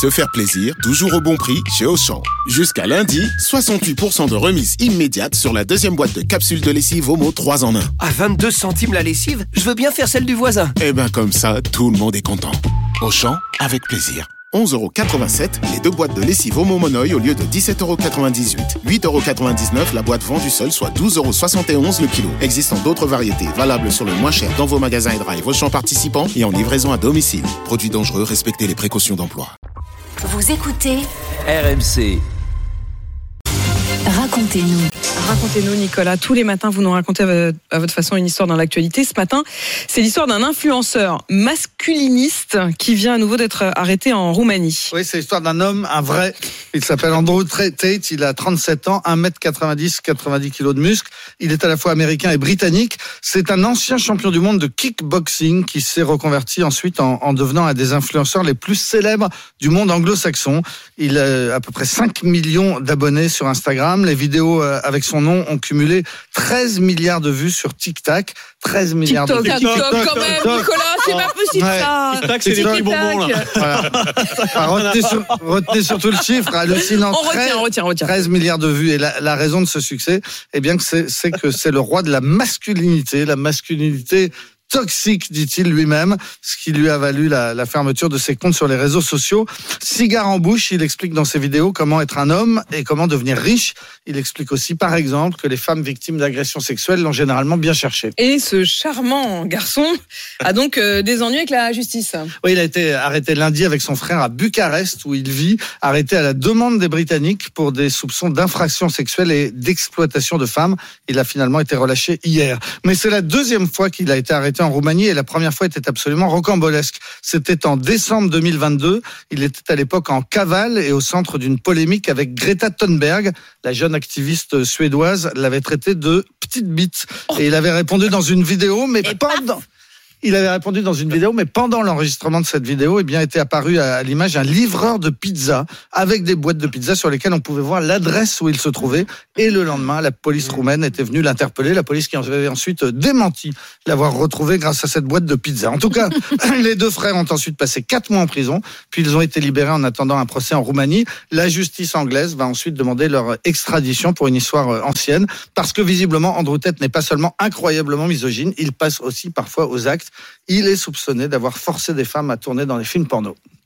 se faire plaisir, toujours au bon prix chez Auchan. Jusqu'à lundi, 68% de remise immédiate sur la deuxième boîte de capsules de lessive Omo 3 en 1. À 22 centimes la lessive, je veux bien faire celle du voisin. Et ben comme ça, tout le monde est content. Auchan, avec plaisir. 11,87€ les 2 boîtes de lessive Omo Monoï au lieu de 17,98€. 8,99€ la boîte vendue seule, soit 12,71€ le kilo. Existant d'autres variétés, valables sur le moins cher dans vos magasins et drive Auchan participants et en livraison à domicile. Produits dangereux, respectez les précautions d'emploi. Vous écoutez RMC. Racontez-nous, Nicolas. Tous les matins, vous nous racontez à votre façon une histoire dans l'actualité. Ce matin, c'est l'histoire d'un influenceur masculiniste qui vient à nouveau d'être arrêté en Roumanie. Oui, c'est l'histoire d'un homme, un vrai. Il s'appelle Andrew Tate. Il a 37 ans, 1m90, 90 kg de muscles. Il est à la fois américain et britannique. C'est un ancien champion du monde de kickboxing qui s'est reconverti ensuite en devenant un des influenceurs les plus célèbres du monde anglo-saxon. Il a à peu près 5 millions d'abonnés sur Instagram. Les vidéos avec son nom ont cumulé 13 milliards de vues sur TikTok. 13 milliards de vues. TikTok quand même, Nicolas, c'est pas possible ça. TikTok, c'est les petits bonbons là. Voilà. Retenez surtout le chiffre hallucinant. On retient. 13 milliards de vues. Et la raison de ce succès, eh bien, c'est que c'est le roi de la masculinité toxique, dit-il lui-même, ce qui lui a valu la fermeture de ses comptes sur les réseaux sociaux. Cigare en bouche, il explique dans ses vidéos comment être un homme et comment devenir riche. Il explique aussi, par exemple, que les femmes victimes d'agressions sexuelles l'ont généralement bien cherché. Et ce charmant garçon a donc des ennuis avec la justice. Oui, il a été arrêté lundi avec son frère à Bucarest, où il vit, arrêté à la demande des Britanniques pour des soupçons d'infractions sexuelles et d'exploitation de femmes. Il a finalement été relâché hier. Mais c'est la deuxième fois qu'il a été arrêté en Roumanie et la première fois était absolument rocambolesque. C'était en décembre 2022. Il était à l'époque en cavale et au centre d'une polémique avec Greta Thunberg. La jeune activiste suédoise l'avait traité de petite bite. Et il avait répondu dans une vidéo, pendant l'enregistrement de cette vidéo, eh bien, était apparu à l'image un livreur de pizza avec des boîtes de pizza sur lesquelles on pouvait voir l'adresse où il se trouvait. Et le lendemain, la police roumaine était venue l'interpeller. La police qui avait ensuite démenti l'avoir retrouvé grâce à cette boîte de pizza. En tout cas, les deux frères ont ensuite passé 4 mois en prison. Puis ils ont été libérés en attendant un procès en Roumanie. La justice anglaise va ensuite demander leur extradition pour une histoire ancienne. Parce que visiblement, Andrew Tate n'est pas seulement incroyablement misogyne, il passe aussi parfois aux actes. Il est soupçonné d'avoir forcé des femmes à tourner dans des films porno.